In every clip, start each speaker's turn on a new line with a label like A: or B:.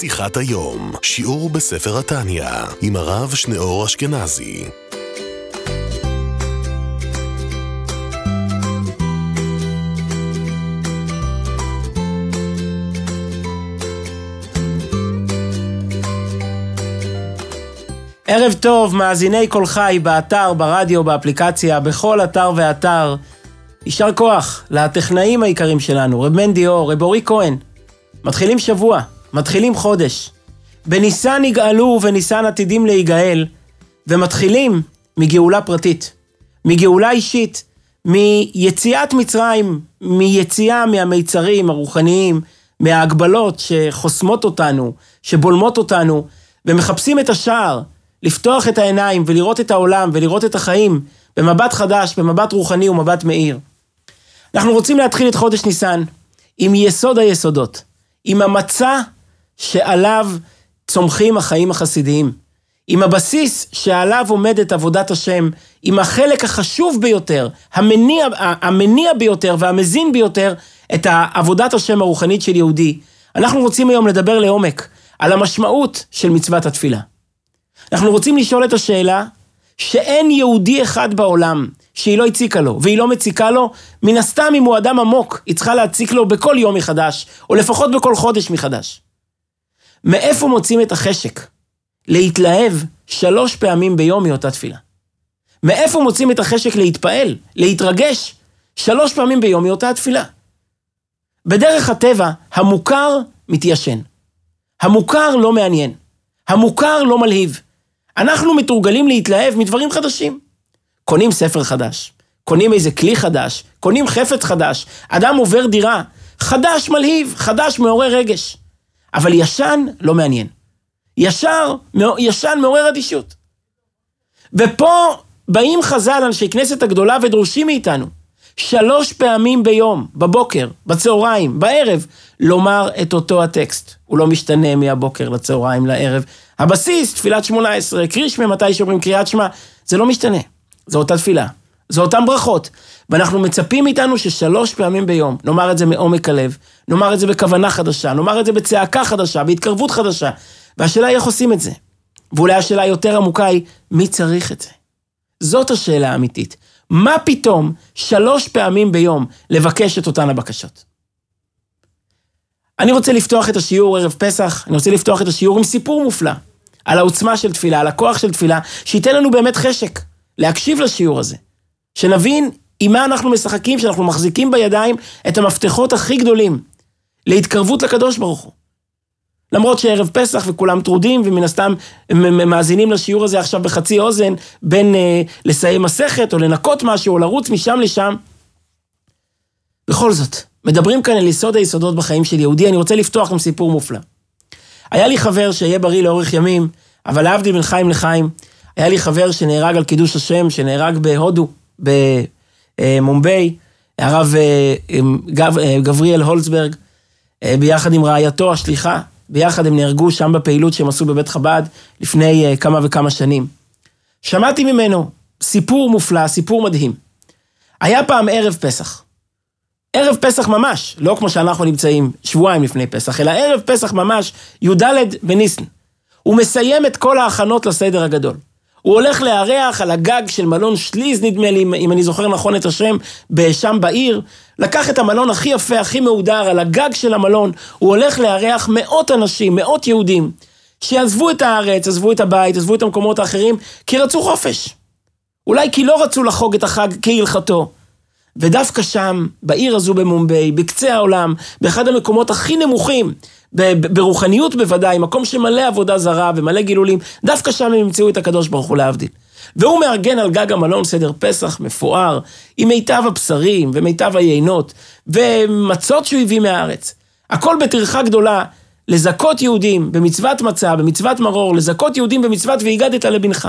A: שיחת היום, שיעור בספר התניא, עם הרב שניאור אשכנזי.
B: ערב טוב, מאזיני כל חי, באתר, ברדיו, באפליקציה, בכל אתר ואתר. יישר כוח לטכנאים העיקרים שלנו, רב מנדי אור, רב אורי כהן. מתחילים שבוע, מתחילים חודש. בניסן יגאלו ובניסן עתידים להיגאל, ומתחילים מגאולה פרטית, מגאולה אישית, מיציאת מצרים, מיציאה מהמיצרים הרוחניים, מההגבלות שחוסמות אותנו, שבולמות אותנו, ומחפשים את השער, לפתוח את העיניים ולראות את העולם ולראות את החיים במבט חדש, במבט רוחני ומבט מאיר. אנחנו רוצים להתחיל את חודש ניסן עם יסוד היסודות, עם המצע שעליו צומחים החיים החסידיים, עם הבסיס שעליו עומדת עבודת השם, עם החלק החשוב ביותר, המניע ביותר והמזין ביותר את עבודת השם הרוחנית של יהודי. אנחנו רוצים היום לדבר לעומק על המשמעות של מצוות התפילה. אנחנו רוצים לשאול את השאלה שאין יהודי אחד בעולם שהיא לא הציקה לו, והיא לא מציקה לו, מן הסתם אם הוא אדם עמוק, היא צריכה להציק לו בכל יום מחדש, או לפחות בכל חודש מחדש. מאיפה מוצאים את החשק להתלהב 3 פעמים ביום מאותה תפילה? מאיפה מוצאים את החשק להתפעל, להתרגש 3 פעמים ביום מאותה התפילה? בדרך הטבע, המוכר מתיישן. המוכר לא מעניין. המוכר לא מלהיב. אנחנו מתורגלים להתלהב מדברים חדשים. קונים ספר חדש, קונים איזה כלי חדש, קונים חפץ חדש, אדם עובר דירה, חדש מלהיב, חדש מעורר רגש. אבל ישן לא מעניין. ישן מעורר אדישות. ופה באים חז"ל, אנשי כנסת הגדולה, ודרושים מאיתנו 3 פעמים ביום, בבוקר, בצהריים, בערב, לומר את אותו הטקסט. הוא לא משתנה מהבוקר לצהריים לערב. הבסיס, תפילת 18, קרישמה, מתי שאומרים קריאת שמע, זה לא משתנה. זו אותה תפילה. זו אותם ברכות. ואנחנו מצפים איתנו ש3 פעמים ביום, נאמר את זה מעומק הלב, נאמר את זה בכוונה חדשה, נאמר את זה בצעקה חדשה, בהתקרבות חדשה. והשאלה היא איך עושים את זה. ואולי השאלה יותר עמוקה היא, מי צריך את זה? זאת השאלה האמיתית. מה פתאום 3 פעמים ביום לבקש את אותן הבקשות? אני רוצה לפתוח את השיעור ערב פסח, אני רוצה לפתוח את השיעור עם סיפור מופלא, על העוצמה של תפילה, על הכוח של תפילה, שייתן לנו באמת חשק להקשיב לשיעור הזה, שנבין עם מה אנחנו משחקים, שאנחנו מחזיקים בידיים את המפתחות הכי גדולים, להתקרבות לקדוש ברוך הוא. למרות שערב פסח וכולם טרודים, ומן הסתם מאזינים לשיעור הזה עכשיו בחצי אוזן, בין לסיים מסכת או לנקות משהו, או לרוץ משם לשם. בכל זאת, מדברים כאן על יסוד היסודות בחיים של יהודי. אני רוצה לפתוח עם סיפור מופלא. היה לי חבר שיהיה בריא לאורך ימים, אבל להבדיל בין חיים לחיים, היה לי חבר שנהרג על קידוש השם, שנהרג בהודו, במומביי, הרב גבריאל הולצברג, ביחד עם רעייתו השליחה, ביחד הם נהרגו שם בפעילות שהם עשו בבית חב"ד לפני כמה וכמה שנים. שמעתי ממנו סיפור מופלא, סיפור מדהים. היה פעם ערב פסח. ערב פסח ממש, לא כמו שאנחנו נמצאים שבועיים לפני פסח, אלא ערב פסח ממש, י"ד בניסן. הוא מסיים את כל ההכנות לסדר הגדול. הוא הולך לארח על הגג של מלון שליז, נדמה לי, אם אני זוכר נכון את השם, שם בעיר, לקח את המלון הכי יפה, הכי מהודר, על הגג של המלון, הוא הולך לארח 100 אנשים, 100 יהודים, שעזבו את הארץ, עזבו את הבית, עזבו את המקומות האחרים, כי רצו חופש. אולי כי לא רצו לחוג את החג כהלכתו. ודווקא שם, בעיר הזו במומביי, בקצה העולם, באחד המקומות הכי נמוכים, ברוחניות בוודאי, מקום שמלא עבודה זרה ומלא גילולים, דווקא שם הם ימצאו את הקדוש ברוך הוא להבדיל. והוא מארגן על גג המלון סדר פסח מפואר, עם מיטב הבשרים ומיטב היינות, ומצות שהוא הביא מהארץ. הכל בטרחה גדולה, לזכות יהודים במצוות מצה, במצוות מרור, לזכות יהודים במצוות והגדת לבנך.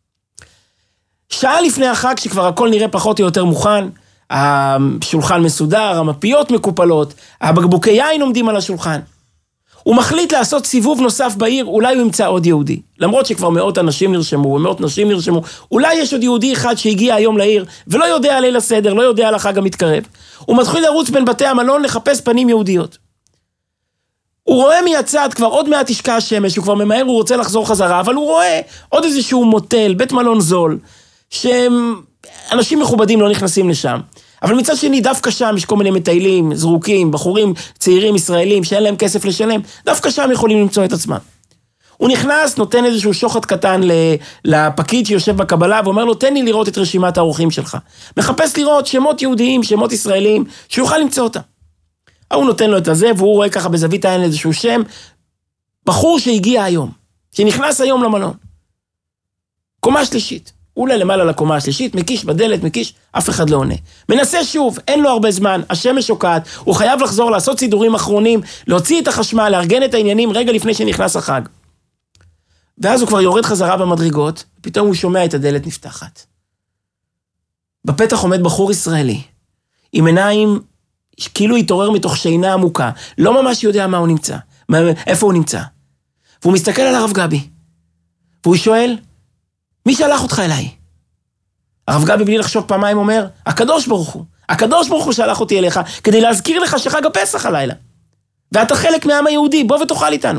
B: שעה לפני החג שכבר הכל נראה פחות או יותר מוכן, השולחן מסודר, המפיות מקופלות, הבקבוקי יין עומדים על השולחן. הוא מחליט לעשות סיבוב נוסף בעיר, אולי הוא ימצא עוד יהודי. למרות שכבר 100 אנשים נרשמו, ו100 נשים נרשמו, אולי יש עוד יהודי אחד שהגיע היום לעיר, ולא יודע על ליל הסדר, לא יודע על החג המתקרב. הוא מתחיל לרוץ בין בתי המלון לחפש פנים יהודיות. הוא רואה מהצד, כבר עוד מעט תשקע השמש, הוא כבר ממהר, הוא רוצה לחזור חזרה, אבל הוא רואה עוד איזשהו מוטל, בית מלון זול, שאנשים מכובדים לא נכנסים לשם. אבל מצד שני, דווקא שם יש כל מיני מטיילים, זרוקים, בחורים צעירים ישראלים, שאין להם כסף לשלם, דווקא שם יכולים למצוא את עצמם. הוא נכנס, נותן איזשהו שוחד קטן לפקיד שיושב בקבלה, ואומר לו, תן לי לראות את רשימת האורחים שלך. מחפש לראות שמות יהודיים, שמות ישראלים, שיוכל למצוא אותם. הוא נותן לו את הזה, והוא רואה ככה בזווית העין איזשהו שם, בחור שהגיע היום, שנכנס היום למלון. קומה שלישית. הוא עולה למעלה לקומה השלישית, מקיש בדלת, מקיש, אף אחד לא עונה. מנסה שוב, אין לו הרבה זמן, השמש שוקעת, הוא חייב לחזור, לעשות סידורים אחרונים, להוציא את החשמל, לארגן את העניינים רגע לפני שנכנס החג. ואז הוא כבר יורד חזרה במדרגות, פתאום הוא שומע את הדלת נפתחת. בפתח עומד בחור ישראלי, עם עיניים, כאילו התעורר מתוך שינה עמוקה, לא ממש יודע מה הוא נמצא, איפה הוא נמצא. והוא מסתכל על הרב גבי, והוא שואל, מי שלח אותך אליי? הרב גבי בלי לחשוב פעמיים אומר, הקדוש ברוך הוא. הקדוש ברוך הוא שלח אותי אליך, כדי להזכיר לך שחג הפסח הלילה. ואתה חלק מהעם היהודי, בוא ותאכל איתנו.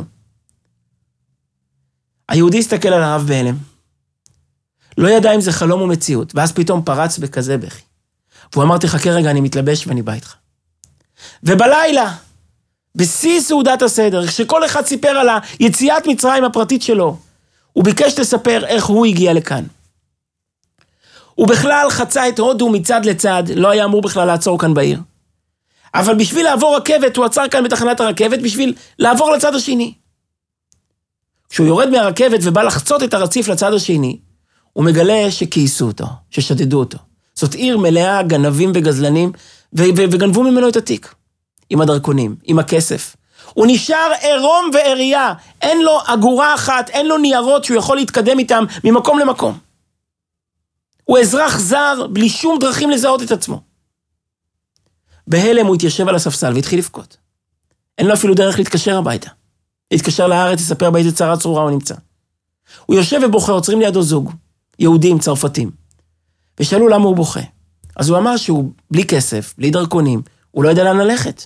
B: היהודי הסתכל על הרב בהלם. לא ידע אם זה חלום או מציאות, ואז פתאום פרץ בכזה בכי. והוא אמר, תחכה רגע, אני מתלבש ואני בא איתך. ובלילה, בשיא סעודת הסדר, כשכל אחד סיפר על היציאת מצרים הפרטית שלו, הוא ביקש לספר איך הוא הגיע לכאן. הוא בכלל חצה את הודו מצד לצד, לא היה אמור בכלל לעצור כאן בעיר. אבל בשביל לעבור רכבת, הוא עצר כאן בתחנת הרכבת, בשביל לעבור לצד השני. כשהוא יורד מהרכבת ובא לחצות את הרציף לצד השני, הוא מגלה שכייסו אותו, ששדדו אותו. זאת עיר מלאה גנבים וגזלנים, וגנבו ממנו את התיק. עם הדרכונים, עם הכסף. הוא נשאר עירום ועירייה, אין לו אגורה אחת, אין לו ניירות שהוא יכול להתקדם איתם ממקום למקום. הוא אזרח זר, בלי שום דרכים לזהות את עצמו. בהלם הוא התיישב על הספסל והתחיל לבכות. אין לו אפילו דרך להתקשר הביתה. להתקשר לארץ, לספר באיזה צרה צרורה הוא נמצא. הוא יושב ובוכה, עוצרים לידו זוג, יהודים, צרפתים. ושאלו למה הוא בוכה. אז הוא אמר שהוא בלי כסף, בלי דרכונים, הוא לא יודע לאן ללכת.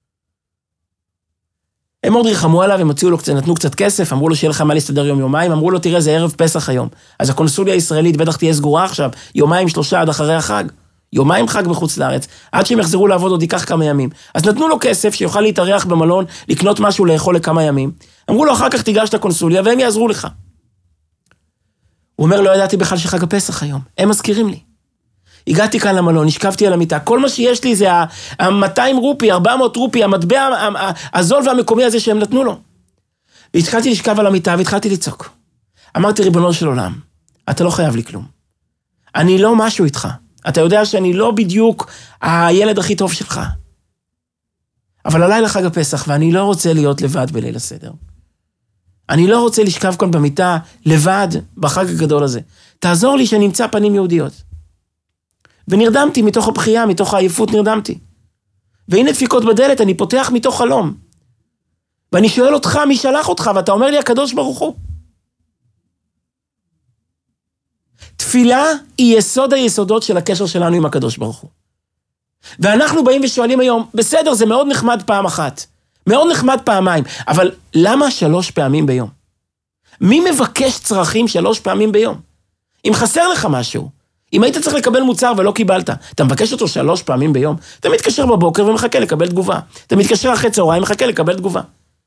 B: הם עוד ריחמו עליו, הם הוציאו לו, נתנו קצת כסף, אמרו לו שיהיה לך מה להסתדר יום-יומיים, אמרו לו תראה זה ערב פסח היום, אז הקונסוליה הישראלית בטח תהיה סגורה עכשיו, יומיים שלושה עד אחרי החג, יומיים חג בחוץ לארץ, עד שהם יחזרו לעבוד עוד ייקח כמה ימים, אז נתנו לו כסף שיוכל להתארח במלון, לקנות משהו לאכול לכמה ימים, אמרו לו אחר כך תיגש לקונסוליה והם יעזרו לך. הוא אומר לא ידעתי בכלל שחג הפסח היום, הם מזכירים לי. הגעתי כאן למלון, נשכבתי על המיטה, כל מה שיש לי זה ה-200 רופי, 400 רופי, המטבע הזול והמקומי הזה שהם נתנו לו. והתחלתי לשכב על המיטה והתחלתי לצעוק. אמרתי ריבונו של עולם, אתה לא חייב לי כלום. אני לא משהו איתך. אתה יודע שאני לא בדיוק הילד הכי טוב שלך. אבל הלילה חג הפסח ואני לא רוצה להיות לבד בליל הסדר. אני לא רוצה לשכב כאן במיטה לבד בחג הגדול הזה. תעזור לי שנמצא פנים יהודיות. ונרדמתי מתוך הבחייה, מתוך העייפות נרדמתי. והנה דפיקות בדלת, אני פותח מתוך חלום. ואני שואל אותך, מי שלח אותך? ואתה אומר לי, הקדוש ברוך הוא. תפילה היא יסוד היסודות של הקשר שלנו עם הקדוש ברוך הוא. ואנחנו באים ושואלים היום, בסדר, זה מאוד נחמד פעם אחת. מאוד נחמד פעמיים. אבל למה 3 פעמים ביום? מי מבקש צרכים 3 פעמים ביום? אם חסר לך משהו, אם היית צריך לקבל מוצר ולא קיבלת, אתה מבקש אותו 3 פעמים ביום, אתה מתקשר בבוקר ומחכה לקבל תגובה. אתה מתקשר אחרי צהריים ומחכה לקבל תגובה.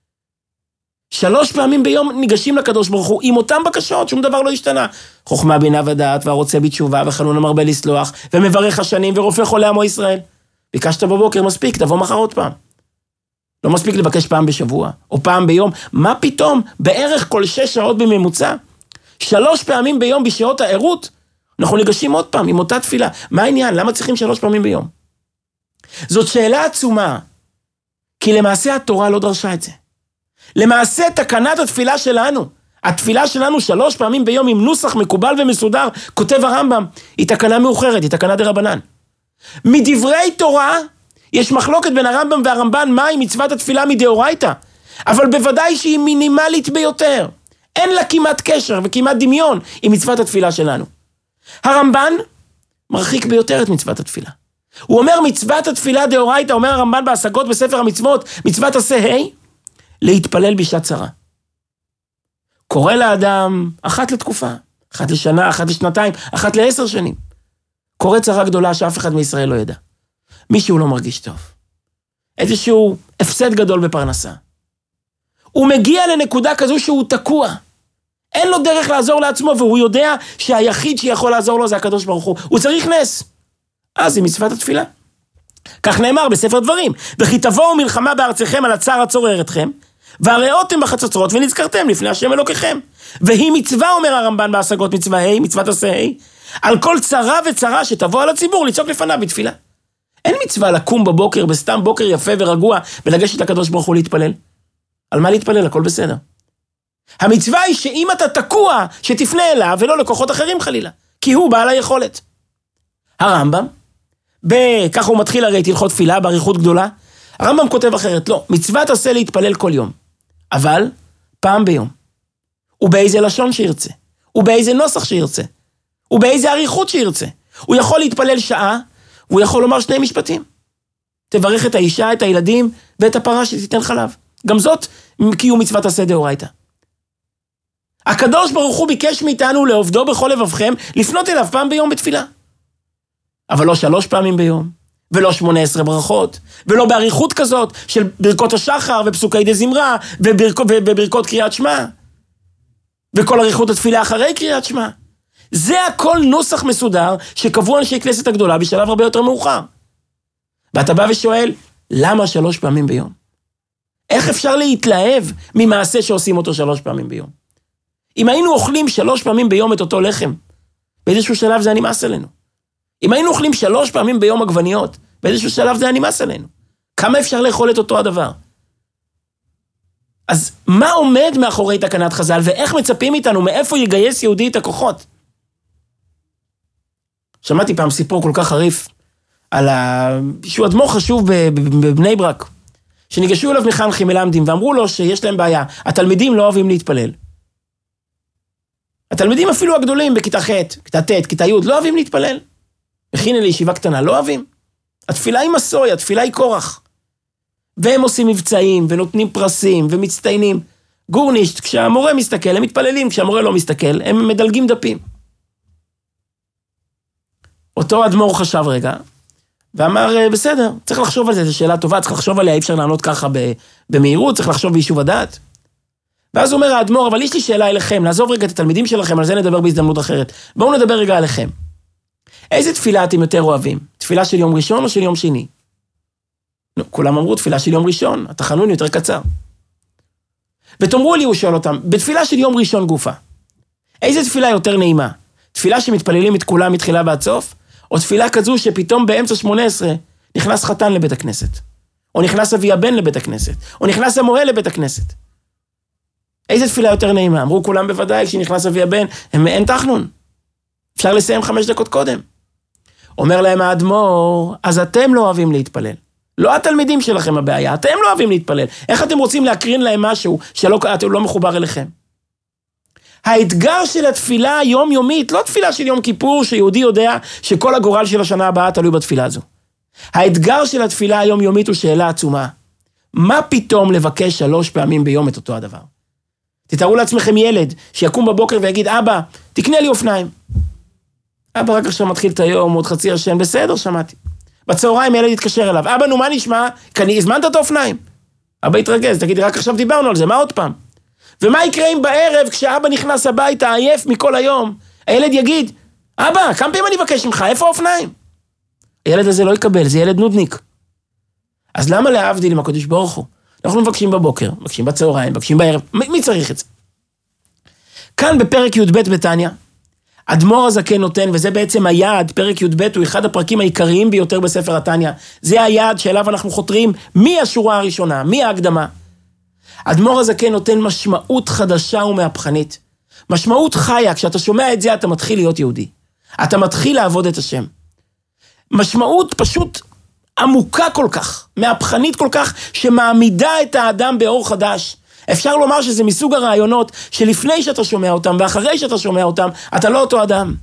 B: 3 פעמים ביום ניגשים לקדוש ברוך הוא, עם אותם בקשות, שום דבר לא השתנה. חוכמה בינה ודעת, והרוצה בתשובה, וחנון המרבה לסלוח, ומברך השנים, ורופא חולה עמו ישראל. ביקשת בבוקר, מספיק, תבוא מחר עוד פעם. לא מספיק לבקש פעם בשבוע, או פעם ביום. מה פתאום? בערך כל 6 שעות בממוצע. 3 פעמים ביום בשעות הערות, אנחנו ניגשים עוד פעם עם אותה תפילה. מה העניין? למה צריכים 3 פעמים ביום? זאת שאלה עצומה, כי למעשה התורה לא דרשה את זה. למעשה תקנת התפילה שלנו, התפילה שלנו 3 פעמים ביום עם נוסח מקובל ומסודר, כותב הרמב"ם, היא תקנה מאוחרת, היא תקנה דרבנן. מדברי תורה, יש מחלוקת בין הרמב"ם והרמב"ן, מהי מצוות התפילה מדאורייתא, אבל בוודאי שהיא מינימלית ביותר. אין לה כמעט קשר וכמעט דמיון עם מצוות התפילה שלנו. הרמב"ן מרחיק ביותר את מצוות התפילה. הוא אומר מצוות התפילה דאורייתא, אומר הרמב"ן בהשגות בספר המצוות, מצוות עשה ה', להתפלל בשעת צרה. קורא לאדם אחת לתקופה, אחת לשנה, אחת לשנתיים, אחת ל10 שנים. קורא צרה גדולה שאף אחד מישראל לא ידע. מישהו לא מרגיש טוב. איזשהו הפסד גדול בפרנסה. הוא מגיע לנקודה כזו שהוא תקוע. אין לו דרך לעזור לעצמו, והוא יודע שהיחיד שיכול לעזור לו זה הקדוש ברוך הוא. הוא צריך נס. אז היא מצוות התפילה. כך נאמר בספר דברים, וכי תבואו מלחמה בארציכם על הצער הצורר אתכם, והראותם בחצוצרות ונזכרתם לפני השם אלוקיכם. והיא מצווה, אומר הרמב"ן בהשגות מצווה ה', מצוות עשה ה', על כל צרה וצרה שתבוא על הציבור לצעוק לפניו בתפילה. אין מצווה לקום בבוקר, בסתם בוקר יפה ורגוע, ולגשת לקדוש ברוך הוא להתפלל. על מה להתפלל? הכל בסדר. המצווה היא שאם אתה תקוע, שתפנה אליו ולא לכוחות אחרים חלילה, כי הוא בעל היכולת. הרמב"ם, ככה הוא מתחיל הרי תלכות תפילה באריכות גדולה, הרמב"ם כותב אחרת, לא, מצוות עשה להתפלל כל יום, אבל פעם ביום. ובאיזה לשון שירצה, ובאיזה נוסח שירצה, ובאיזה אריכות שירצה. הוא יכול להתפלל שעה, והוא יכול לומר 2 משפטים. תברך את האישה, את הילדים, ואת הפרה שתיתן חלב. גם זאת קיום מצוות עשה דאורייתא. הקדוש ברוך הוא ביקש מאיתנו לעובדו בכל לבבכם, לפנות אליו פעם ביום בתפילה. אבל לא 3 פעמים ביום, ולא 18 ברכות, ולא באריכות כזאת של ברכות השחר ופסוקי דזמרה, וברכות קריאת שמע, וכל אריכות התפילה אחרי קריאת שמע. זה הכל נוסח מסודר שקבעו אנשי כנסת הגדולה בשלב הרבה יותר מאוחר. ואתה בא ושואל, למה 3 פעמים ביום? איך אפשר להתלהב ממעשה שעושים אותו 3 פעמים ביום? אם היינו אוכלים 3 פעמים ביום את אותו לחם, באיזשהו שלב זה נמאס עלינו. אם היינו אוכלים 3 פעמים ביום עגבניות, באיזשהו שלב זה נמאס עלינו. כמה אפשר לאכול את אותו הדבר? אז מה עומד מאחורי תקנת חז"ל, ואיך מצפים איתנו, מאיפה יגייס יהודי את הכוחות? שמעתי פעם סיפור כל כך חריף, על שהוא אדמו"ר חשוב בבני ברק, שניגשו אליו מחנכים מלמדים, ואמרו לו שיש להם בעיה, התלמידים לא אוהבים להתפלל. התלמידים אפילו הגדולים בכיתה ח', כיתה ט', כיתה י', לא אוהבים להתפלל. הכינה לישיבה קטנה, לא אוהבים. התפילה היא מסוי, התפילה היא כורח. והם עושים מבצעים, ונותנים פרסים, ומצטיינים. גורנישט, כשהמורה מסתכל, הם מתפללים, כשהמורה לא מסתכל, הם מדלגים דפים. אותו אדמו"ר חשב רגע, ואמר, בסדר, צריך לחשוב על זה, זו שאלה טובה, צריך לחשוב עליה, אי אפשר לענות ככה במהירות, צריך לחשוב ביישוב הדעת. ואז אומר האדמו"ר, אבל יש לי שאלה אליכם, לעזוב רגע את התלמידים שלכם, על זה נדבר בהזדמנות אחרת. בואו נדבר רגע עליכם. איזה תפילה אתם יותר אוהבים? תפילה של יום ראשון או של יום שני? כולם אמרו, תפילה של יום ראשון, התחנון יותר קצר. ותאמרו לי, הוא שואל אותם, בתפילה של יום ראשון גופה, איזה תפילה יותר נעימה? תפילה שמתפללים את כולם מתחילה ועד סוף, או תפילה כזו שפתאום באמצע 18 נכנס חתן לבית הכנסת, או נכנס אבי הבן לבית הכנסת, או נכנס המוהל לבית הכנסת. איזה תפילה יותר נעימה? אמרו כולם בוודאי, כשנכנס אבי הבן, אין תחנון. אפשר לסיים 5 דקות קודם. אומר להם האדמו"ר, אז אתם לא אוהבים להתפלל. לא התלמידים שלכם הבעיה, אתם לא אוהבים להתפלל. איך אתם רוצים להקרין להם משהו שאתם לא מחובר אליכם? האתגר של התפילה היומיומית, לא תפילה של יום כיפור, שיהודי יודע שכל הגורל של השנה הבאה תלוי בתפילה הזו. האתגר של התפילה היומיומית הוא שאלה עצומה. מה פתאום לבקש 3 פעמים ביום את אותו הדבר? תתארו לעצמכם ילד שיקום בבוקר ויגיד, אבא, תקנה לי אופניים. אבא רק עכשיו מתחיל את היום, עוד חצי השן, בסדר, שמעתי. בצהריים ילד יתקשר אליו, אבא, נו, מה נשמע? הזמנת את האופניים. אבא יתרגז, תגיד, רק עכשיו דיברנו על זה, מה עוד פעם? ומה יקרה אם בערב, כשאבא נכנס הביתה, עייף מכל היום, הילד יגיד, אבא, כמה פעמים אני אבקש ממך, איפה האופניים? הילד הזה לא יקבל, זה ילד נודניק. אז למה להבדיל עם הקדוש ברוך הוא? אנחנו מבקשים בבוקר, מבקשים בצהריים, מבקשים בערב, מי צריך את זה? כאן בפרק י"ב בתניא, אדמו"ר הזקן נותן, וזה בעצם היעד, פרק י"ב הוא אחד הפרקים העיקריים ביותר בספר התניא, זה היעד שאליו אנחנו חותרים מהשורה הראשונה, מההקדמה. אדמו"ר הזקן נותן משמעות חדשה ומהפכנית, משמעות חיה, כשאתה שומע את זה אתה מתחיל להיות יהודי, אתה מתחיל לעבוד את השם. משמעות פשוט עמוקה כל כך, מהפכנית כל כך, שמעמידה את האדם באור חדש. אפשר לומר שזה מסוג הרעיונות שלפני שאתה שומע אותם ואחרי שאתה שומע אותם, אתה לא אותו אדם.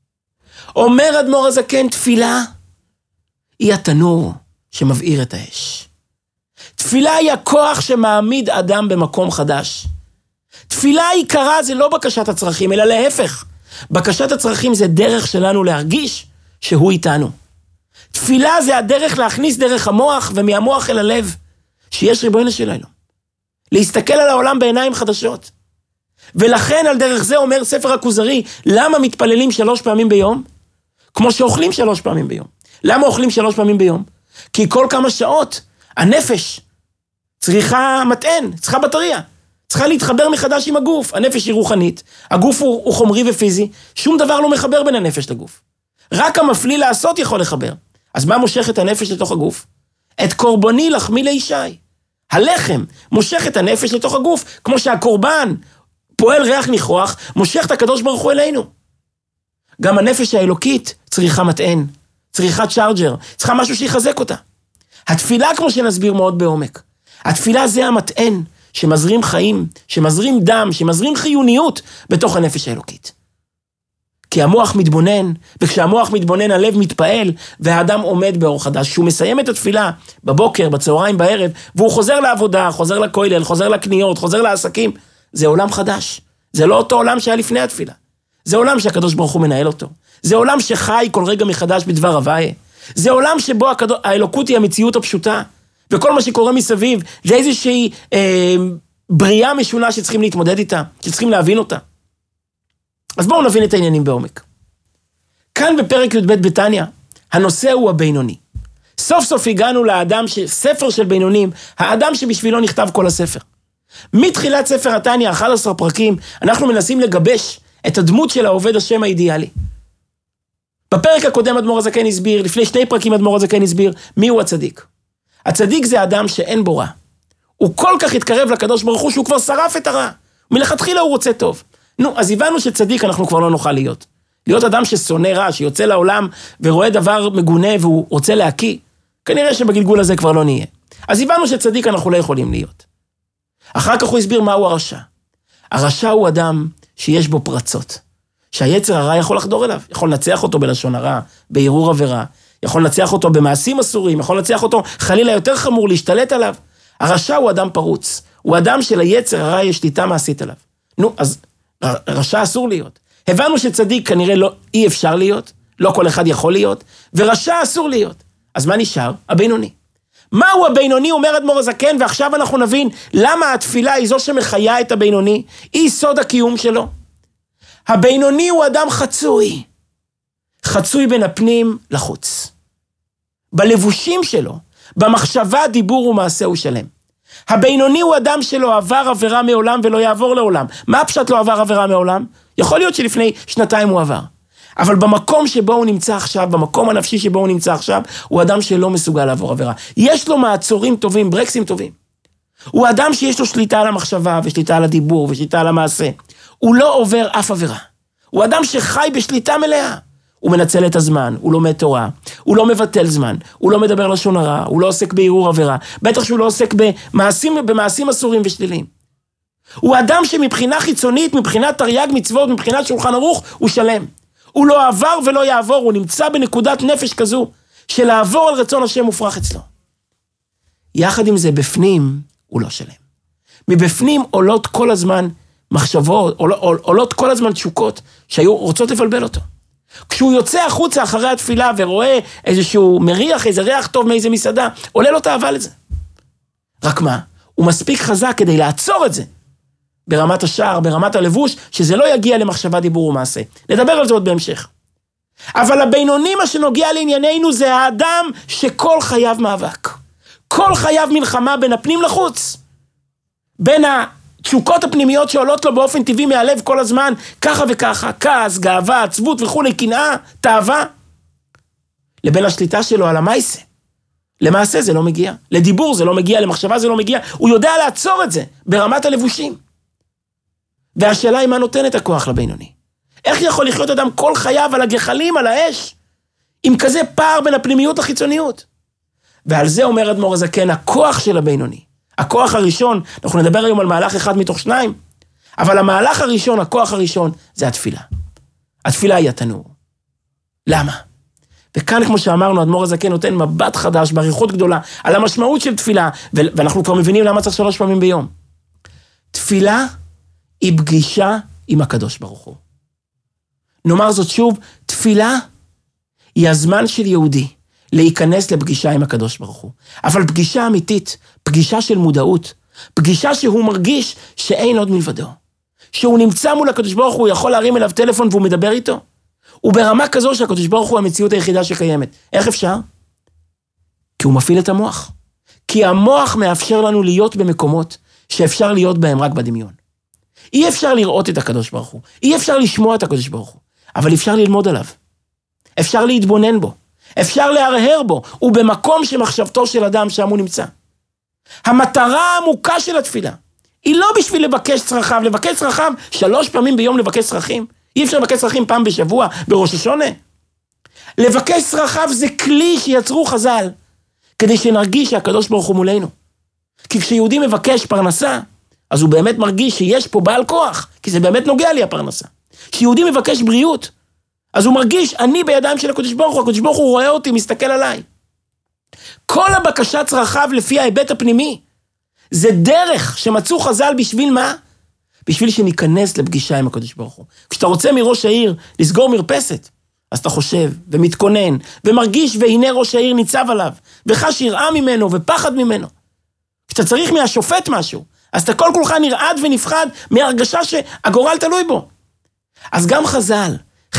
B: אומר אדמו"ר הזקן, תפילה היא התנור שמבעיר את האש. תפילה היא הכוח שמעמיד אדם במקום חדש. תפילה העיקרה זה לא בקשת הצרכים, אלא להפך. בקשת הצרכים זה דרך שלנו להרגיש שהוא איתנו. תפילה זה הדרך להכניס דרך המוח ומהמוח אל הלב, שיש ריבונו שלנו. להסתכל על העולם בעיניים חדשות. ולכן על דרך זה אומר ספר הכוזרי, למה מתפללים 3 פעמים ביום? כמו שאוכלים 3 פעמים ביום. למה אוכלים 3 פעמים ביום? כי כל כמה שעות הנפש צריכה מטען, צריכה בטריה. צריכה להתחבר מחדש עם הגוף. הנפש היא רוחנית, הגוף הוא חומרי ופיזי, שום דבר לא מחבר בין הנפש לגוף. רק המפליא לעשות יכול לחבר. אז מה מושך את הנפש לתוך הגוף? את קורבני לחמי לישי. הלחם מושך את הנפש לתוך הגוף, כמו שהקורבן פועל ריח ניחוח, מושך את הקדוש ברוך הוא אלינו. גם הנפש האלוקית צריכה מטען, צריכה צ'ארג'ר, צריכה משהו שיחזק אותה. התפילה, כמו שנסביר מאוד בעומק, התפילה זה המטען שמזרים חיים, שמזרים דם, שמזרים חיוניות בתוך הנפש האלוקית. כי המוח מתבונן, וכשהמוח מתבונן הלב מתפעל, והאדם עומד באור חדש. כשהוא מסיים את התפילה בבוקר, בצהריים, בערב, והוא חוזר לעבודה, חוזר לכולל, חוזר לקניות, חוזר לעסקים, זה עולם חדש. זה לא אותו עולם שהיה לפני התפילה. זה עולם שהקדוש ברוך הוא מנהל אותו. זה עולם שחי כל רגע מחדש בדבר הוויה. זה עולם שבו האלוקות היא המציאות הפשוטה, וכל מה שקורה מסביב, זה איזושהי בריאה משונה שצריכים להתמודד איתה, שצריכים להבין אותה. אז בואו נבין את העניינים בעומק. כאן בפרק י"ב בתניא, הנושא הוא הבינוני. סוף סוף הגענו לאדם, ספר של בינונים, האדם שבשבילו נכתב כל הספר. מתחילת ספר התניא, 11 פרקים, אנחנו מנסים לגבש את הדמות של העובד השם האידיאלי. בפרק הקודם אדמו"ר הזקן הסביר, לפני 2 פרקים אדמו"ר הזקן הסביר, מי הוא הצדיק? הצדיק זה אדם שאין בו רע. הוא כל כך התקרב לקדוש ברוך הוא שהוא כבר שרף את הרע. מלכתחילה הוא רוצה טוב. נו, אז הבנו שצדיק אנחנו כבר לא נוכל להיות. להיות אדם ששונא רע, שיוצא לעולם ורואה דבר מגונה והוא רוצה להקיא, כנראה שבגלגול הזה כבר לא נהיה. אז הבנו שצדיק אנחנו לא יכולים להיות. אחר כך הוא הסביר מהו הרשע. הרשע הוא אדם שיש בו פרצות, שהיצר הרע יכול לחדור אליו, יכול לנצח אותו בלשון הרע, בערעור עבירה, יכול לנצח אותו במעשים אסורים, יכול לנצח אותו חלילה יותר חמור להשתלט עליו. הרשע הוא אדם פרוץ, הוא אדם שליצר הרע יש שליטה מעשית עליו. נו, אז רשע אסור להיות. הבנו שצדיק כנראה לא, אי אפשר להיות, לא כל אחד יכול להיות, ורשע אסור להיות. אז מה נשאר? הבינוני. מהו הבינוני, אומר אדמו"ר הזקן, ועכשיו אנחנו נבין למה התפילה היא זו שמחיה את הבינוני, היא סוד הקיום שלו. הבינוני הוא אדם חצוי, חצוי בין הפנים לחוץ. בלבושים שלו, במחשבה, דיבור ומעשה הוא שלם. הבינוני הוא אדם שלא עבר עבירה מעולם ולא יעבור לעולם. מה פשט לא עבר עבירה מעולם? יכול להיות שלפני 2 הוא עבר. אבל במקום שבו הוא נמצא עכשיו, במקום הנפשי שבו הוא נמצא עכשיו, הוא אדם שלא מסוגל לעבור עבירה. יש לו מעצורים טובים, ברקסים טובים. הוא אדם שיש לו שליטה על המחשבה, ושליטה על הדיבור, ושליטה על המעשה. הוא לא עובר אף עבירה. הוא אדם שחי בשליטה מלאה. הוא מנצל את הזמן, הוא לומד תורה, הוא לא מבטל זמן, הוא לא מדבר לשון הרע, הוא לא עוסק בערעור עבירה, בטח שהוא לא עוסק במעשים אסורים ושליליים. הוא אדם שמבחינה חיצונית, מבחינת תרי"ג מצוות, מבחינת שולחן ערוך, הוא שלם. הוא לא עבר ולא יעבור, הוא נמצא בנקודת נפש כזו, שלעבור על רצון השם מופרח אצלו. יחד עם זה, בפנים, הוא לא שלם. מבפנים עולות כל הזמן מחשבות, עולות כל הזמן תשוקות, שהיו רוצות לבלבל אותו. כשהוא יוצא החוצה אחרי התפילה ורואה איזשהו מריח, איזה ריח טוב מאיזה מסעדה, עולה לו תאווה לזה. רק מה? הוא מספיק חזק כדי לעצור את זה. ברמת השער, ברמת הלבוש, שזה לא יגיע למחשבה, דיבור ומעשה. נדבר על זה עוד בהמשך. אבל הבינוני, מה שנוגע לענייננו, זה האדם שכל חייו מאבק. כל חייו מלחמה בין הפנים לחוץ. בין התשוקות הפנימיות שעולות לו באופן טבעי מהלב כל הזמן, ככה וככה, כעס, גאווה, עצבות וכו', קנאה, תאווה, לבין השליטה שלו על המעשה. למעשה זה לא מגיע, לדיבור זה לא מגיע, למחשבה זה לא מגיע, הוא יודע לעצור את זה ברמת הלבושים. והשאלה היא מה נותן את הכוח לבינוני. איך יכול לחיות אדם כל חייו על הגחלים, על האש, עם כזה פער בין הפנימיות לחיצוניות? ועל זה אומר אדמו"ר הזקן, הכוח של הבינוני. הכוח הראשון, אנחנו נדבר היום על מהלך אחד מתוך 2, אבל המהלך הראשון, הכוח הראשון, זה התפילה. התפילה היא התנור. למה? וכאן, כמו שאמרנו, אדמו"ר הזקן נותן מבט חדש, באריכות גדולה, על המשמעות של תפילה, ואנחנו כבר מבינים למה צריך 3 פעמים ביום. תפילה היא פגישה עם הקדוש ברוך הוא. נאמר זאת שוב, תפילה היא הזמן של יהודי להיכנס לפגישה עם הקדוש ברוך הוא. אבל פגישה אמיתית, פגישה של מודעות, פגישה שהוא מרגיש שאין עוד מלבדו. שהוא נמצא מול הקדוש ברוך הוא, יכול להרים אליו טלפון והוא מדבר איתו. הוא ברמה כזו שהקדוש ברוך הוא המציאות היחידה שקיימת. איך אפשר? כי הוא מפעיל את המוח. כי המוח מאפשר לנו להיות במקומות שאפשר להיות בהם רק בדמיון. אי אפשר לראות את הקדוש ברוך הוא. אי אפשר לשמוע את הקדוש ברוך הוא. אבל אפשר ללמוד עליו. אפשר להתבונן בו. אפשר להרהר בו. הוא במקום שמחשבתו של אדם שם הוא נמצא. המטרה העמוקה של התפילה היא לא בשביל לבקש צרכיו. לבקש צרכיו 3 פעמים ביום לבקש צרכים. אי אפשר לבקש צרכים פעם בשבוע בראש השונה. לבקש צרכיו זה כלי שיצרו חז"ל, כדי שנרגיש שהקדוש ברוך הוא מולנו. כי כשיהודי מבקש פרנסה, אז הוא באמת מרגיש שיש פה בעל כוח, כי זה באמת נוגע לי הפרנסה. כשיהודי מבקש בריאות, אז הוא מרגיש, אני בידיים של הקדוש ברוך הוא, הקדוש ברוך הוא רואה אותי, מסתכל עליי. כל הבקשת צרכיו לפי ההיבט הפנימי, זה דרך שמצאו חז"ל בשביל מה? בשביל שניכנס לפגישה עם הקדוש ברוך הוא. כשאתה רוצה מראש העיר לסגור מרפסת, אז אתה חושב ומתכונן ומרגיש והנה ראש העיר ניצב עליו, וחש יראה ממנו ופחד ממנו. כשאתה צריך מהשופט משהו, אז אתה כל כולך נרעד ונפחד מהרגשה שהגורל תלוי בו. אז גם חז"ל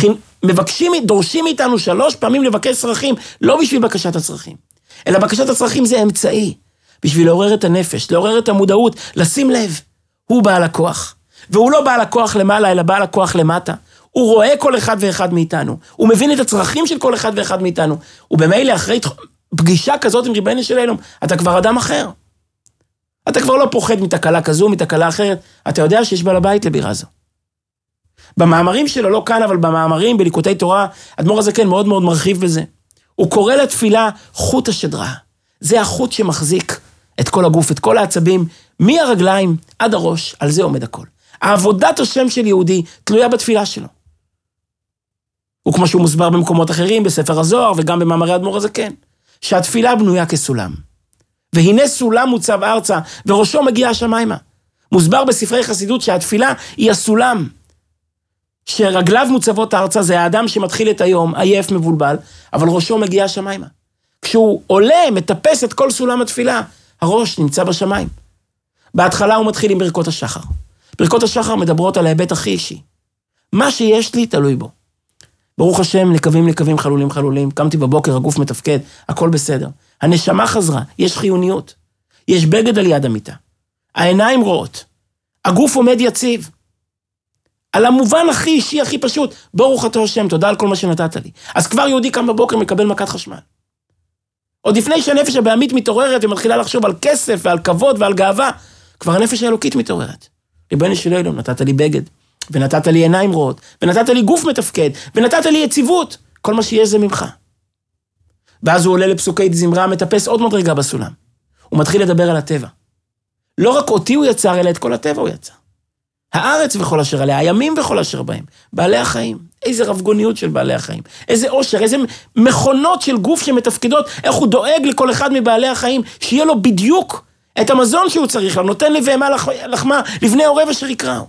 B: דורשים מאיתנו 3 פעמים לבקש צרכים, לא בשביל בקשת הצרכים, אלא בקשת הצרכים זה אמצעי, בשביל לעורר את הנפש, לעורר את המודעות, לשים לב, הוא בעל הכוח, והוא לא בעל הכוח למעלה, אלא בעל הכוח למטה. הוא רואה כל אחד ואחד מאיתנו, הוא מבין את הצרכים של כל אחד ואחד מאיתנו, ובמילא אחרי פגישה כזאת עם ריבונו של עולם, אתה כבר אדם אחר. אתה כבר לא פוחד מתקלה כזו, מתקלה אחרת, אתה יודע שיש בעל הבית לבירה זו. במאמרים שלו, לא כאן, אבל במאמרים, בליקוטי תורה, אדמו"ר הזקן מאוד מאוד מרחיב בזה. הוא קורא לתפילה חוט השדרה. זה החוט שמחזיק את כל הגוף, את כל העצבים, מהרגליים עד הראש, על זה עומד הכל. העבודת השם של יהודי תלויה בתפילה שלו. וכמו שהוא מוסבר במקומות אחרים, בספר הזוהר וגם במאמרי אדמו"ר הזקן, שהתפילה בנויה כסולם. והנה סולם מוצב ארצה, וראשו מגיע השמיימה. מוסבר בספרי חסידות שהתפילה היא הסולם, שרגליו מוצבות ארצה, זה האדם שמתחיל את היום, עייף, מבולבל, אבל ראשו מגיע השמיימה. כשהוא עולה, מטפס את כל סולם התפילה, הראש נמצא בשמיים. בהתחלה הוא מתחיל עם ברכות השחר. ברכות השחר מדברות על ההיבט הכי אישי. מה שיש לי תלוי בו. ברוך השם, נקבים, חלולים. קמתי בבוקר, הגוף מתפקד, הכל בסדר. הנשמה חזרה, יש חיוניות. יש בגד על יד המיטה. העיניים רואות. הגוף עומד יציב. על המובן הכי אישי, הכי פשוט, ברוך אתה השם, תודה על כל מה שנתת לי. אז כבר יהודי קם בבוקר מקבל מכת חשמל. עוד לפני שהנפש הבהמית מתעוררת ומתחילה לחשוב על כסף ועל כבוד ועל גאווה, כבר הנפש האלוקית מתעוררת. ריבונו של עולם, נתת לי בגד, ונתת לי עיניים רואות, ונתת לי גוף מתפקד, ונתת לי יציבות, כל מה שיש זה ממך. ואז הוא עולה לפסוקי זמרה, מטפס עוד מדרגה בסולם. הוא מתחיל לדבר על הטבע. לא רק אותי הוא יצר, אלא את כל הטבע הוא יצר. הארץ וכל אשר עליה, הימים וכל אשר בהם, בעלי החיים, איזה רבגוניות של בעלי החיים, איזה עושר, איזה מכונות של גוף שמתפקדות, איך הוא דואג לכל אחד מבעלי החיים, שיהיה לו בדיוק את המזון שהוא צריך, נותן לבהמה לחמה, לבני עורב אשר יקראו.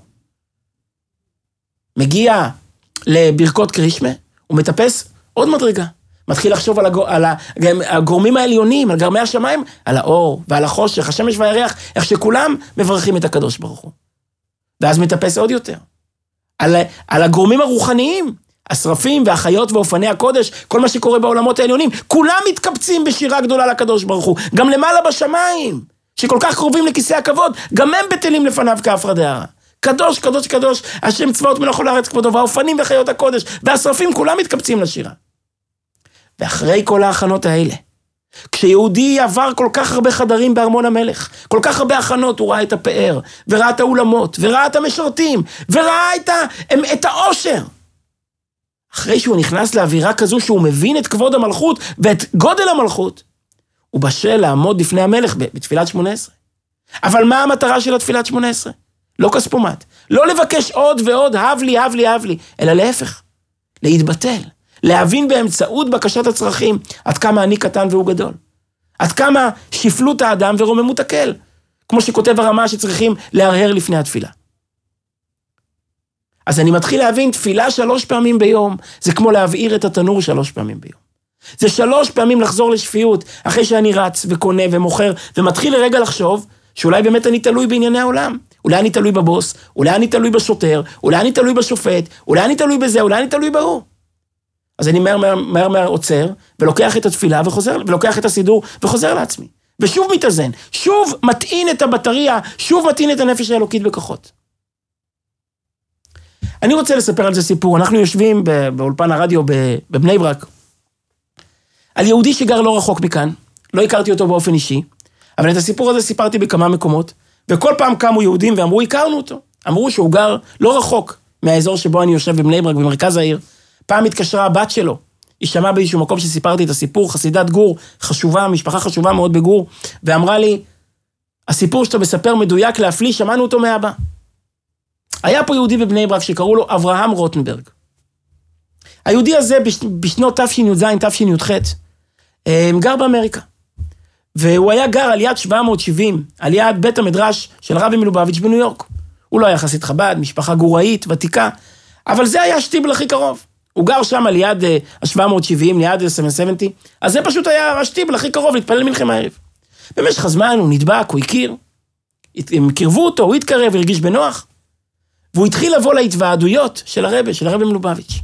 B: מגיע לברכות קרישמה, הוא מטפס עוד מדרגה, מתחיל לחשוב על הגורמים העליונים, על גרמי השמיים, על האור ועל החושך, השמש והירח, איך שכולם מברכים את הקדוש ברוך הוא. ואז מטפס עוד יותר. על הגורמים הרוחניים, השרפים והחיות ואופני הקודש, כל מה שקורה בעולמות העליונים, כולם מתקבצים בשירה גדולה לקדוש ברוך הוא, גם למעלה בשמיים, שכל כך קרובים לכיסא הכבוד, גם הם בטלים לפניו כאפרדי הרע. קדוש, קדוש, קדוש, השם צבאות מלך כל הארץ כבודו, והאופנים וחיות הקודש, והשרפים כולם מתקבצים לשירה. ואחרי כל ההכנות האלה, כשיהודי עבר כל כך הרבה חדרים בארמון המלך, כל כך הרבה הכנות, הוא ראה את הפאר, וראה את האולמות, וראה את המשרתים, וראה את העושר. אחרי שהוא נכנס לאווירה כזו, שהוא מבין את כבוד המלכות, ואת גודל המלכות, הוא בשל לעמוד לפני המלך בתפילת 18. אבל מה המטרה של התפילת 18? לא כספומט. לא לבקש עוד ועוד, הב לי, אלא להפך. להתבטל. להבין באמצעות בקשת הצרכים, עד כמה אני קטן והוא גדול. עד כמה שפלות האדם ורוממות הקל, כמו שכותב הרמה שצריכים להרהר לפני התפילה. אז אני מתחיל להבין, תפילה 3 פעמים ביום, זה כמו להבעיר את התנור 3 פעמים ביום. זה 3 פעמים לחזור לשפיות, אחרי שאני רץ וקונה ומוכר, ומתחיל לרגע לחשוב, שאולי באמת אני תלוי בענייני העולם. אולי אני תלוי בבוס, אולי אני תלוי בשוטר, אולי אני תלוי בשופט, אולי אני תלוי בזה, אולי אני תלוי בהוא. אז אני מהר עוצר, ולוקח את התפילה וחוזר, ולוקח את הסידור וחוזר לעצמי. ושוב מתאזן, שוב מטעין את הבטריה, שוב מטעין את הנפש האלוקית בכוחות. אני רוצה לספר על זה סיפור. אנחנו יושבים באולפן הרדיו בבני ברק, על יהודי שגר לא רחוק מכאן, לא הכרתי אותו באופן אישי, אבל את הסיפור הזה סיפרתי בכמה מקומות, וכל פעם קמו יהודים ואמרו, הכרנו אותו. אמרו שהוא גר לא רחוק מהאזור שבו אני יושב בבני ברק, במרכז העיר. פעם התקשרה הבת שלו, היא שמעה באיזשהו מקום שסיפרתי את הסיפור, חסידת גור, חשובה, משפחה חשובה מאוד בגור, ואמרה לי, הסיפור שאתה מספר מדויק להפליא, שמענו אותו מאבא. היה פה יהודי בבני ברק שקראו לו אברהם רוטנברג. היהודי הזה בשנות תשי"ז, תשי"ח, גר באמריקה. והוא היה גר על יד 770, על יד בית המדרש של רבי מלובביץ' בניו יורק. הוא לא היה חסיד חב"ד, משפחה גוראית, ותיקה, אבל זה היה השטיבל הכי קרוב. הוא גר שם על יד ה-770, ליד ה-770, אז זה פשוט היה השטיבל הכי קרוב להתפלל מנחם הערב. במשך הזמן הוא נדבק, הוא הכיר, הם קרבו אותו, הוא התקרב, הרגיש בנוח, והוא התחיל לבוא להתוועדויות של הרבי מלובביץ'.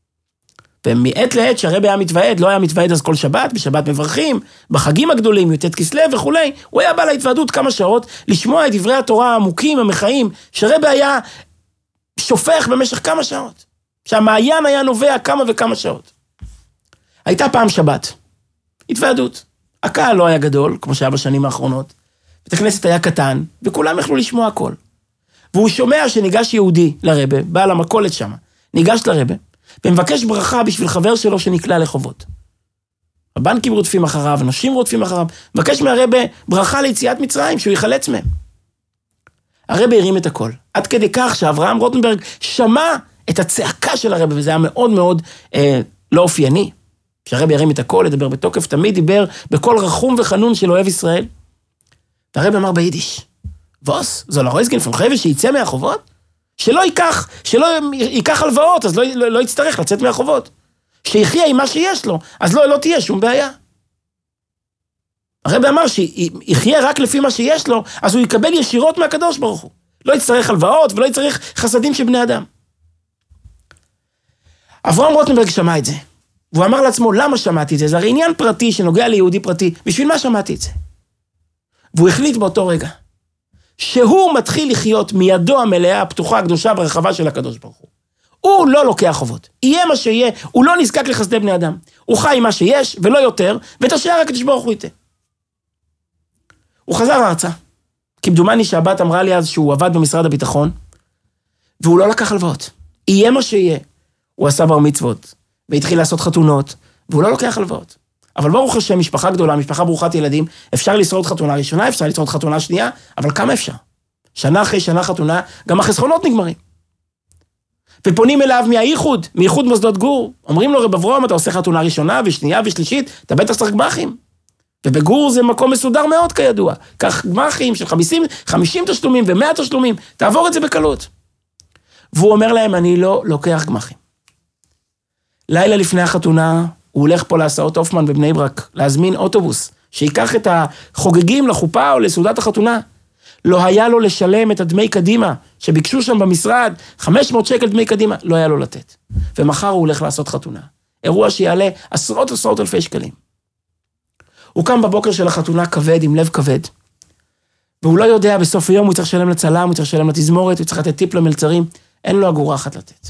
B: ומעת לעת שהרבי היה מתוועד, לא היה מתוועד אז כל שבת, בשבת מברכים, בחגים הגדולים, י"ט כסלו וכו', הוא היה בא להתוועדות כמה שעות, לשמוע את דברי התורה העמוקים, המחיים, שהרבי היה שופך במשך כמה שעות. שהמעיין היה נובע כמה וכמה שעות. הייתה פעם שבת, התוועדות. הקהל לא היה גדול, כמו שהיה בשנים האחרונות. בית הכנסת היה קטן, וכולם יכלו לשמוע הכל. והוא שומע שניגש יהודי לרבי, בעל המכולת שם, ניגש לרבי, ומבקש ברכה בשביל חבר שלו שנקלע לחובות. הבנקים רודפים אחריו, אנשים רודפים אחריו, מבקש מהרבי ברכה ליציאת מצרים, שהוא יחלץ מהם. הרבי הרים את הכל, עד כדי כך שאברהם רוטנברג שמע את הצעקה של הרבי, וזה היה מאוד מאוד לא אופייני. כשהרבי הרים את הכל, לדבר בתוקף, תמיד דיבר בכל רחום וחנון של אוהב ישראל. והרבי אמר ביידיש, ווס, זו לא רייזגן פון חייבה שיצא מהחובות? שלא ייקח הלוואות, אז לא יצטרך לצאת מהחובות. שיחיה עם מה שיש לו, אז לא תהיה שום בעיה. הרבי אמר שיחיה רק לפי מה שיש לו, אז הוא יקבל ישירות מהקדוש ברוך הוא. לא יצטרך הלוואות ולא יצטרך חסדים של בני אדם. אברהם רוטנברג שמע את זה. והוא אמר לעצמו, למה שמעתי את זה? זה הרי עניין פרטי שנוגע ליהודי פרטי. בשביל מה שמעתי את זה? והוא החליט באותו רגע, שהוא מתחיל לחיות מידו המלאה, הפתוחה, הקדושה והרחבה של הקדוש ברוך הוא. הוא לא לוקח חובות. יהיה מה שיהיה, הוא לא נזקק לחסדי בני אדם. הוא חי עם מה שיש, ולא יותר, ואת השאר הקדוש ברוך הוא ייתן. הוא חזר ארצה. כמדומני שהבת אמרה לי אז שהוא עבד במשרד הביטחון, והוא לא לקח הלוואות. יהיה מה שיהיה. הוא עשה בר מצוות, והתחיל לעשות חתונות, והוא לא לוקח הלוואות. אבל ברוך השם, משפחה גדולה, משפחה ברוכת ילדים, אפשר לשרוד חתונה ראשונה, אפשר לשרוד חתונה שנייה, אבל כמה אפשר? שנה אחרי שנה חתונה, גם החסכונות נגמרים. ופונים אליו מאיחוד מוסדות גור, אומרים לו, רב אברהם, אתה עושה חתונה ראשונה ושנייה ושלישית, אתה בטח צריך גמחים. ובגור זה מקום מסודר מאוד כידוע. כך גמחים של 50 תשלומים ו100 תשלומים, תעבור את זה בקלות. והוא אומר להם, אני לא לוקח גמחים. לילה לפני החתונה, הוא הולך פה להסעות אופמן בבני ברק, להזמין אוטובוס, שיקח את החוגגים לחופה או לסעודת החתונה. לא היה לו לשלם את הדמי קדימה, שביקשו שם במשרד, 500 שקל דמי קדימה, לא היה לו לתת. ומחר הוא הולך לעשות חתונה. אירוע שיעלה עשרות אלפי שקלים. הוא קם בבוקר של החתונה כבד, עם לב כבד, והוא לא יודע, בסוף היום הוא צריך לשלם לצלם, הוא צריך לשלם לתזמורת, הוא צריך לתת טיפ למלצרים, אין לו אגורה אחת לתת.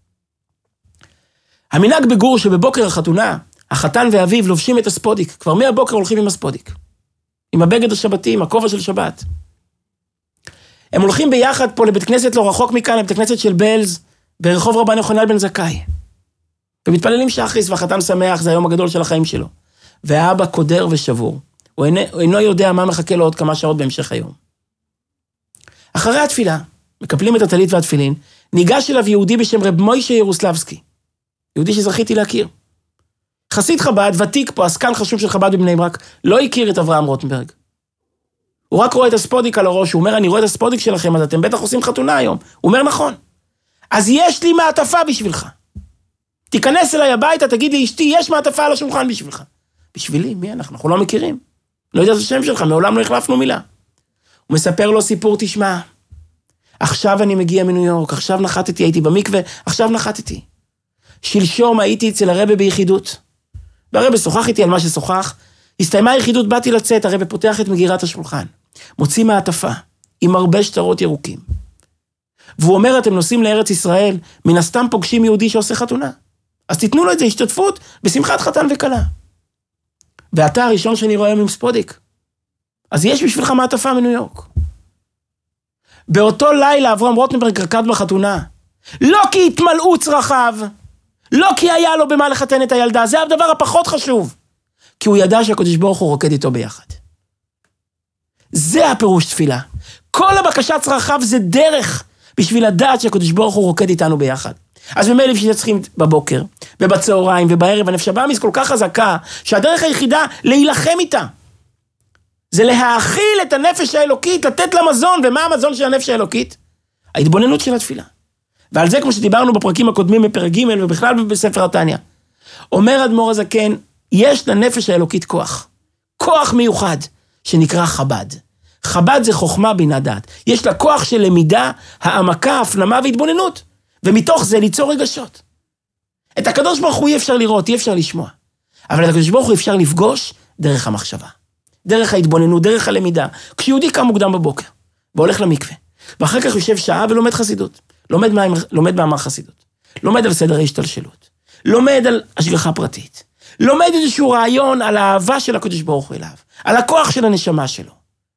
B: המנהג בגור שבבוקר החתונה, החתן ואביו לובשים את הספודיק, כבר מהבוקר הולכים עם הספודיק, עם הבגד השבתי, עם הכובע של שבת. הם הולכים ביחד פה לבית כנסת לא רחוק מכאן, לבית כנסת של בלז, ברחוב רבן יוחנן בן זכאי. ומתפללים שחריס והחתן שמח, זה היום הגדול של החיים שלו. והאבא קודר ושבור. הוא אינו יודע מה מחכה לו עוד כמה שעות בהמשך היום. אחרי התפילה, מקפלים את הטלית והתפילין, ניגש אליו יהודי בשם רב מוישה ירוסלבסקי. יהודי שזכיתי להכיר. חסיד חב"ד, ותיק פה, עסקן חשוב של חב"ד בבני ברק, לא הכיר את אברהם רוטנברג. הוא רק רואה את הספודיק על הראש, הוא אומר, אני רואה את הספודיק שלכם, אז אתם בטח עושים חתונה היום. הוא אומר, נכון. אז יש לי מעטפה בשבילך. תיכנס אליי הביתה, תגיד לי, אשתי, יש מעטפה על השולחן בשבילך. בשבילי, מי אנחנו לא מכירים. לא יודע את השם שלך, מעולם לא החלפנו מילה. הוא מספר לו סיפור, תשמע, עכשיו אני מגיע מניו יורק, עכשיו נחתתי, הייתי במקווה, עכשיו נחתתי. שלשום הייתי אצל הרבא ביחידות. והרבא שוחח איתי על מה ששוחח, הסתיימה היחידות, באתי לצאת, הרבא פותח את מגירת השולחן, מוציא מעטפה, עם הרבה שטרות ירוקים. והוא אומר, אתם נוסעים לארץ ישראל, מן הסתם פוגשים יהודי שעושה חתונה. אז תיתנו לו את זה, השתתפות, בשמחת חתן וקלה. ואתה הראשון שאני רואה עם ספודיק. אז יש בשבילך מעטפה מניו יורק. באותו לילה אברהם רוטנברג רקד בחתונה. לא כי התמלאו צרכיו, לא כי היה לו במה לחתן את הילדה, זה הדבר הפחות חשוב. כי הוא ידע שהקדוש ברוך הוא רוקד איתו ביחד. זה הפירוש תפילה. כל הבקשת צרכיו זה דרך בשביל לדעת שהקדוש ברוך הוא רוקד איתנו ביחד. אז במילא בשביל צריכים בבוקר, ובצהריים, ובערב, הנפש הבאמיס כל כך חזקה, שהדרך היחידה להילחם איתה. זה להאכיל את הנפש האלוקית, לתת לה מזון, ומה המזון של הנפש האלוקית? ההתבוננות של התפילה. ועל זה כמו שדיברנו בפרקים הקודמים בפרק ג' ובכלל בספר התניא. אומר אדמו"ר הזקן, יש לנפש האלוקית כוח. כוח מיוחד, שנקרא חב"ד. חב"ד זה חוכמה בינה דעת. יש לה כוח של למידה, העמקה, הפנמה והתבוננות. ומתוך זה ליצור רגשות. את הקדוש ברוך הוא אי אפשר לראות, אי אפשר לשמוע. אבל את הקדוש ברוך הוא אפשר לפגוש דרך המחשבה. דרך ההתבוננות, דרך הלמידה. כשיהודי קם מוקדם בבוקר, והולך למקווה, ואחר כך יושב שעה ולומד חסידות. לומד מאמר חסידות. לומד על סדר ההשתלשלות. לומד על השגחה פרטית. לומד איזשהו רעיון על האהבה של הקדוש ברוך הוא אליו. על הכוח של הנשמה שלו.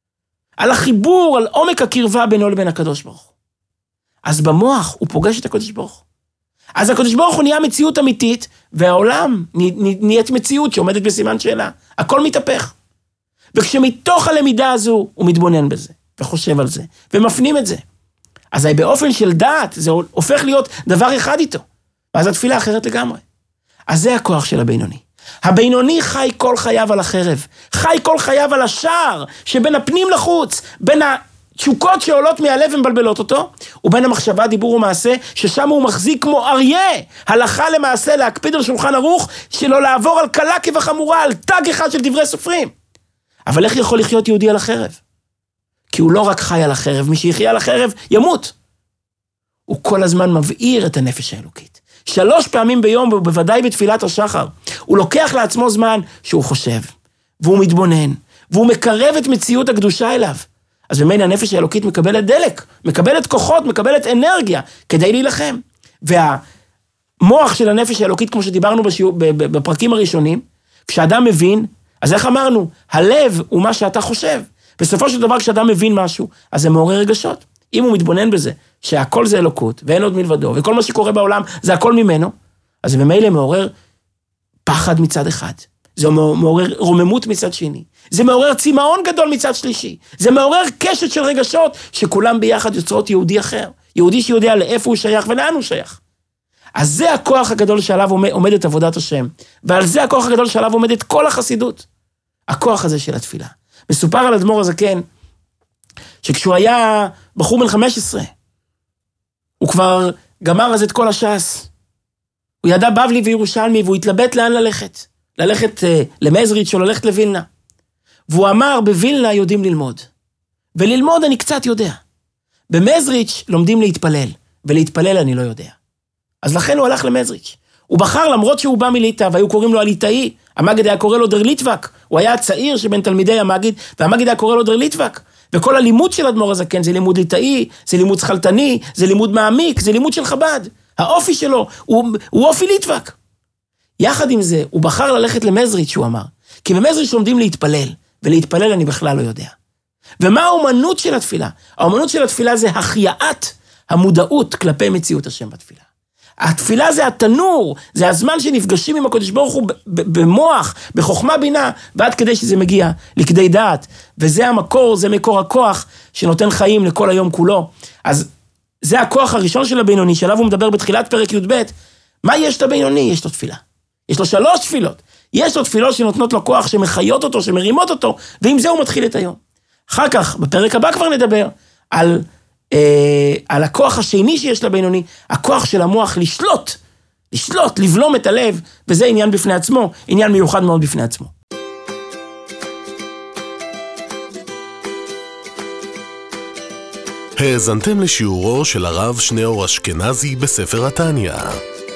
B: על החיבור, על עומק הקרבה בינו לבין הקדוש ברוך הוא. אז במוח הוא פוגש את הקדוש ברוך הוא. אז הקדוש ברוך הוא נהיה מציאות אמיתית, והעולם נהיית מציאות שעומדת בסימן שאלה. הכל מתהפך. וכשמתוך הלמידה הזו הוא מתבונן בזה, וחושב על זה, ומפנים את זה. אז באופן של דעת, זה הופך להיות דבר אחד איתו. ואז התפילה אחרת לגמרי. אז זה הכוח של הבינוני. הבינוני חי כל חייו על החרב. חי כל חייו על השער, שבין הפנים לחוץ, בין התשוקות שעולות מהלב ומבלבלות אותו, ובין המחשבה, דיבור ומעשה, ששם הוא מחזיק כמו אריה, הלכה למעשה להקפיד על שולחן ערוך, שלא לעבור על קלה כבחמורה, על תג אחד של דברי סופרים. אבל איך יכול לחיות יהודי על החרב? כי הוא לא רק חי על החרב, מי שיחיה על החרב ימות. הוא כל הזמן מבעיר את הנפש האלוקית. 3 פעמים ביום, ובוודאי בתפילת השחר, הוא לוקח לעצמו זמן שהוא חושב, והוא מתבונן, והוא מקרב את מציאות הקדושה אליו. אז במין הנפש האלוקית מקבלת דלק, מקבלת כוחות, מקבלת אנרגיה, כדי להילחם. והמוח של הנפש האלוקית, כמו שדיברנו בפרקים הראשונים, כשאדם מבין, אז איך אמרנו? הלב הוא מה שאתה חושב. בסופו של דבר, כשאדם מבין משהו, אז זה מעורר רגשות. אם הוא מתבונן בזה, שהכל זה אלוקות, ואין עוד מלבדו, וכל מה שקורה בעולם, זה הכל ממנו, אז זה במילא מעורר פחד מצד אחד. זה מעורר רוממות מצד שני. זה מעורר צמאון גדול מצד שלישי. זה מעורר קשת של רגשות, שכולם ביחד יוצרות יהודי אחר. יהודי שיודע לאיפה הוא שייך ולאן הוא שייך. אז זה הכוח הגדול שעליו עומדת עבודת השם. ועל זה הכוח הגדול שעליו עומדת כל החסידות. הכוח הזה של התפילה. מסופר על אדמו"ר הזקן, שכשהוא היה בחור בן 15, הוא כבר גמר אז את כל הש"ס. הוא ידע בבלי וירושלמי, והוא התלבט לאן ללכת. ללכת למזריץ' או ללכת לווילנה. והוא אמר, בווילנה יודעים ללמוד. וללמוד אני קצת יודע. במזריץ' לומדים להתפלל, ולהתפלל אני לא יודע. אז לכן הוא הלך למזריץ'. הוא בחר, למרות שהוא בא מליטא, והיו קוראים לו הליטאי, המגיד היה קורא לו דר ליטבק, הוא היה הצעיר שבין תלמידי המגיד, והמגיד היה קורא לו דר ליטבק. וכל הלימוד של אדמו"ר הזקן זה לימוד ליטאי, זה לימוד שכלתני, זה לימוד מעמיק, זה לימוד של חב"ד. האופי שלו הוא אופי ליטבק. יחד עם זה, הוא בחר ללכת למזריץ', הוא אמר, כי במזריץ' לומדים להתפלל, ולהתפלל אני בכלל לא יודע. ומה האומנות של התפילה? האומנות של התפילה זה החייאת המודעות כלפי מציאות השם בתפילה. התפילה זה התנור, זה הזמן שנפגשים עם הקדוש ברוך הוא במוח, בחוכמה בינה, ועד כדי שזה מגיע לכדי דעת. וזה המקור, זה מקור הכוח שנותן חיים לכל היום כולו. אז זה הכוח הראשון של הבינוני, שעליו הוא מדבר בתחילת פרק י"ב, מה יש לבינוני? יש לו תפילה. יש לו 3 תפילות. יש לו תפילות שנותנות לו כוח, שמחיות אותו, שמרימות אותו, ועם זה הוא מתחיל את היום. אחר כך, בפרק הבא כבר נדבר על הכוח השני שיש לבינוני, הכוח של המוח לשלוט, לבלום את הלב, וזה עניין בפני עצמו, עניין מיוחד מאוד בפני עצמו.
A: האזנתם לשיעורו של הרב שניאור אשכנזי בספר התניא.